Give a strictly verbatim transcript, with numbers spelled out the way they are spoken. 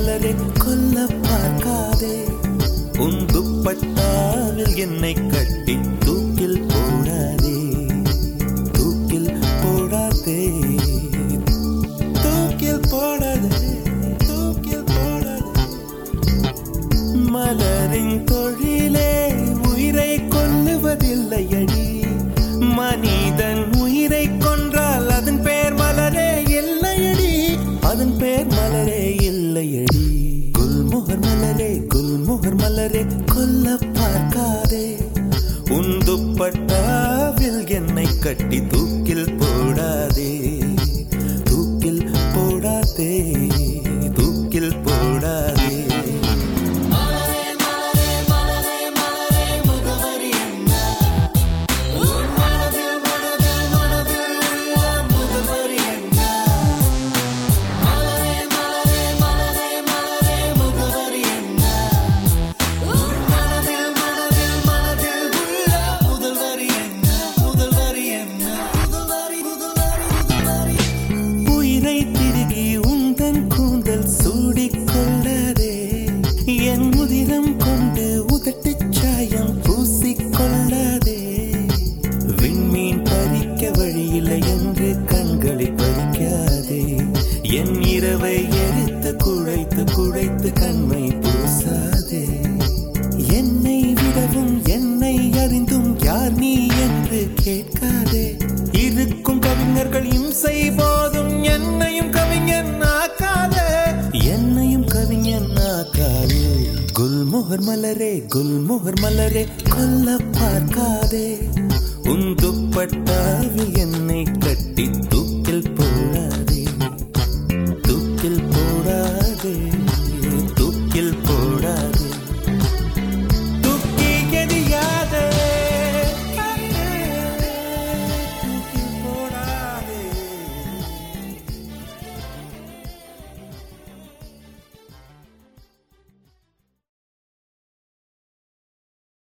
மலரே கொல்ல பார்க்காதே. உன் துப்பட்டாவில் என்னை கட்டி தூக்கில் போடாதே, தூக்கில் போடாதே, தூக்கில் போடாதே, தூக்கில் போடாதே. மலரின் தொழிலே உயிரை கொல்லுவதில்லையடி. மனிதன் உயிரை கொன்றால் அதன் பேர் மலரே இல்லையடி, அதன் பேர் மலரே இல்லையடி. குல்மோகர் மலரே குல்மோகர் மலரே கொல்ல பார்க்காதே. உன் துப்பட்டாவில் என்னை கட்டி தூக்கில் போடாதே, தூக்கில் போடாதே, தூக்கில் போடாதே. என் உதிரம் கொண்டு உதட்டு சாயம் பூசிக்கொள்ளாதே. விண்மீன் பறிக்க வழியில்லை என்று கண்களை பறிக்காதே. என் இரவை எரித்து குழைத்து குழைத்து கண்மை பூசாதே. என்னை விடவும் என்னை அறிந்தும் யார் நீ என்று கேட்காதே. இருக்கும் கவிஞர்கள் இம்சை போதும் என்னையும் கவிஞன் ஆக்காதே, என்னையும் கவிஞன் ஆக்காதே. குல்மோகர் மலரே குல்மோகர் மலரே கொல்ல பார்க்காதே. உன் துப்பட்டாவில்